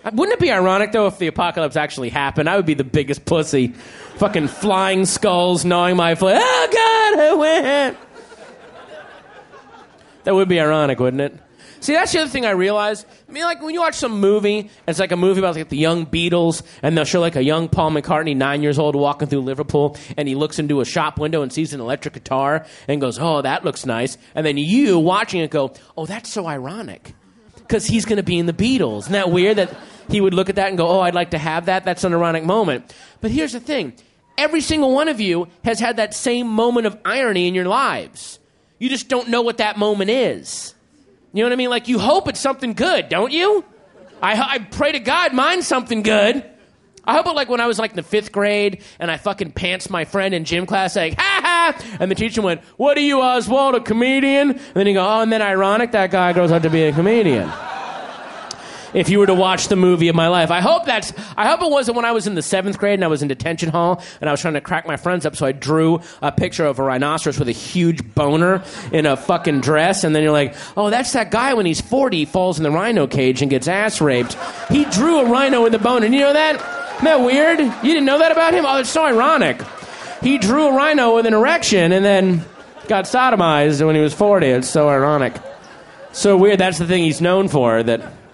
Wouldn't it be ironic, though, if the apocalypse actually happened? I would be the biggest pussy. Fucking flying skulls gnawing my flesh. Oh, God, I win. That would be ironic, wouldn't it? See, that's the other thing I realized. I mean, like, when you watch some movie, it's like a movie about like the young Beatles, and they'll show like a young Paul McCartney, 9 years old, walking through Liverpool, and he looks into a shop window and sees an electric guitar, and goes, oh, that looks nice. And then you, watching it, go, oh, that's so ironic. Because he's going to be in the Beatles. Isn't that weird that he would look at that and go, oh, I'd like to have that? That's an ironic moment. But here's the thing. Every single one of you has had that same moment of irony in your lives. You just don't know what that moment is. You know what I mean? Like, you hope it's something good, don't you? I pray to God mine's something good. I hope it, like, when I was, like, in the 5th grade, and I fucking pants my friend in gym class, like, ha-ha! And the teacher went, what are you, Oswald, a comedian? And then you go, oh, and then ironic, that guy grows up to be a comedian. If you were to watch the movie of my life. I hope it wasn't when I was in the 7th grade and I was in detention hall and I was trying to crack my friends up, so I drew a picture of a rhinoceros with a huge boner in a fucking dress, and then you're like, oh, that's that guy when he's 40, he falls in the rhino cage and gets ass raped. He drew a rhino with a boner. You know that? Isn't that weird? You didn't know that about him? Oh, it's so ironic. He drew a rhino with an erection and then got sodomized when he was 40. It's so ironic. So weird. That's the thing he's known for, that...